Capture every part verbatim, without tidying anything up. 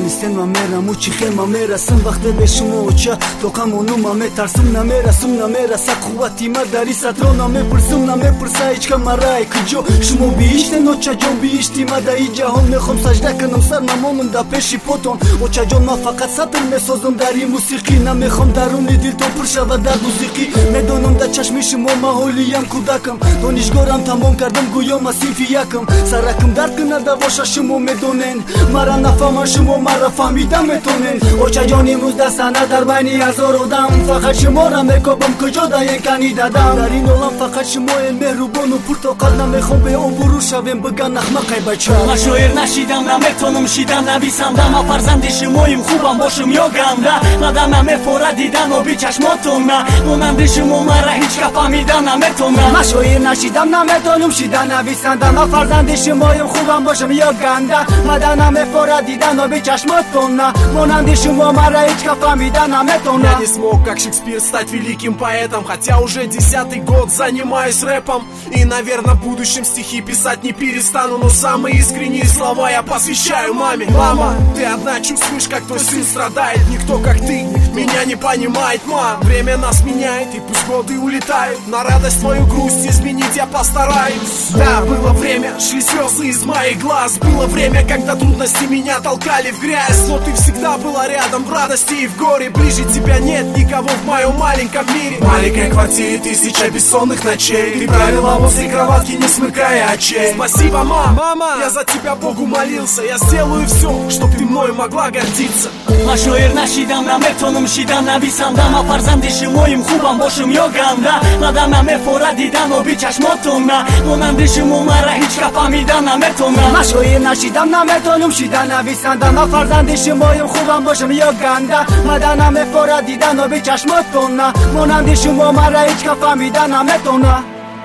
Tonisten mamera muchi khe mamera sim vaqte beshmo ocha toqamonu mame tarsum namera sum namera saqwati madari satrona me pursum name pursa hech kamarai kjo shmo biishte nocha jon biishti madai jahon mekhom sajda kanam sar namonum da peshi poton ocha jon ma faqat satr mesozum dari musiqi na mekhom daruni dil to purshava dar musiqi medonum da chashmi shmo maholiyam kudakam donishgoram tamom kardam go'yo masifiyakam sarakam dar kna da vosha shmo medonen mara nafama shmo mara fahmidam metonен ocha jon imruz da sana dar bayni hazor odam faqat shmo ra mekobam kjo da yakani dadam dar in olam faqat shmo el mehrubonu purtoqal na mekhom be on buru shavem bgan ahmaqay bacha ma shoir nashidam na metonum shidam navisam da ma farzandi shmoim khubam boshim yogam da nadam na mefora didan obi chashmotum na monandi shmo mara hech ka fahmidam na metonam ma shoir nashidam na metonum shidam navisam da ma farzandi shmoim khubam boshim yogam da nadam na mefora didan obi chashmotum на монанди шумо мара hech ka fahmidam na metonam Я не смог, как Шекспир, стать великим поэтом, хотя уже десятый год занимаюсь рэпом. И, наверное, в будущем стихи писать не перестану, но самые искренние слова я посвящаю маме. Мама, ты одна чувствуешь, как твой сын страдает. Никто, как ты, меня не понимает, мам. Время нас меняет, и пусть годы улетают. На радость твою грусть изменить я постараюсь. Да, было время, шли слезы из моих глаз. Было время, когда трудности меня толкали в грязь. Но ты всегда была рядом в радости и в горе. Ближе тебя нет никого в моем маленьком мире. В маленькой квартире тысяча бессонных ночей. Ты правила возле кроватки, не смыкая очей. Спасибо, мам, мама, я за тебя Богу молился. Я сделаю все, чтоб ты мной могла гордиться. Ma shoir nashidam na metonum shidam navisam da ma farzandi shmoim khubam boshim yogam da nadam na mefora didan obi chashmotum na monandi shmo mara hech ka fahmidam na metonam ma shoir nashidam na metonum shidam navisam da ma farzandi shmoim khubam boshim yogam da nadam na mefora didan obi chashmotum na monandi shmo mara hech ka fahmidam na metonam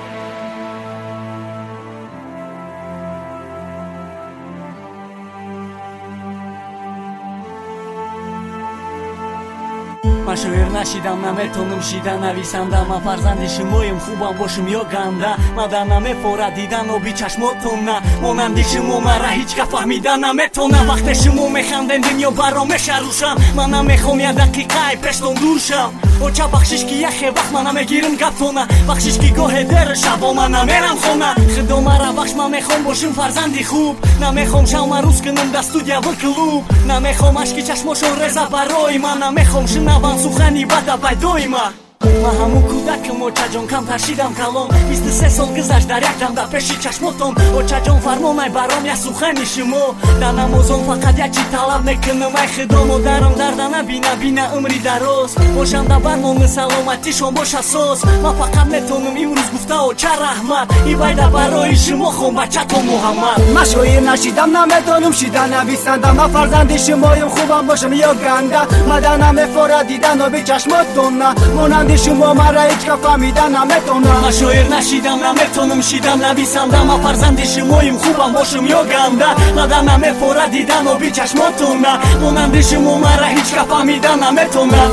Ma shoir nashidam na metonum shidam navisam da ma farzandi shmoim khubam boshim yogam da nadam na mefora didan obi chashmotum na monandi shmo mara hech ka fahmidam na metonam vaqte shmo mekhandem dunyo baro mesharusham mana mekhom ya daqiqai peshton dursham ocha bakhshish ki yakhe vaqt mana megirim gatona bakhshish ki gohe der shabo mana meram khona khido mara bakhsh ma mekhom boshim farzandi khub na mekhom shama rus knem da studia v klub na mekhom ashki chashmoshon reza baroy mana mekhom shnavan сухани бада байдоима ма ҳамун кӯдакам очаҷон кам таршидам калом бисту се сол гузашт дар якдам да пеши чашмотом очаҷон фармонай баром я сухани шумо дар намозон фақат якчи талаб мекунам ай худо модарам дардана бина бина умри дароз бошам да бармони саломатишон боша соз ма фақат метонам имрӯз гуфта оча раҳмат и байда барои шумо хон бачато муҳаммад ма шоир нашидам наметонам шида нависанда ма фарзанди шумоим хубам бошам ёганда мада намефора дидан оби чашмотона монанди шумо мара ҳеҷ ка фаҳмидан наметонам ма шоир нашидам наметонам шидам нависанда ма фарзанди шумоим хубам бошам ёганда мада намефора дидан оби чашмотона монанди шумо мара ҳеҷ ка фаҳмидан наметонам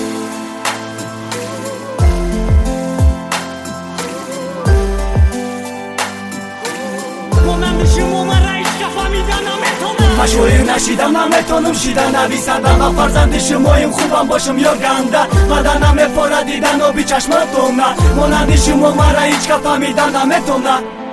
ма шоир нашидам наметонам шида нависанда ма фарзанди шумоим хубам бошам ёганда мада намефора дидан оби чашмотона монанди шумо мара ҳеҷ ка фаҳмидан наметонам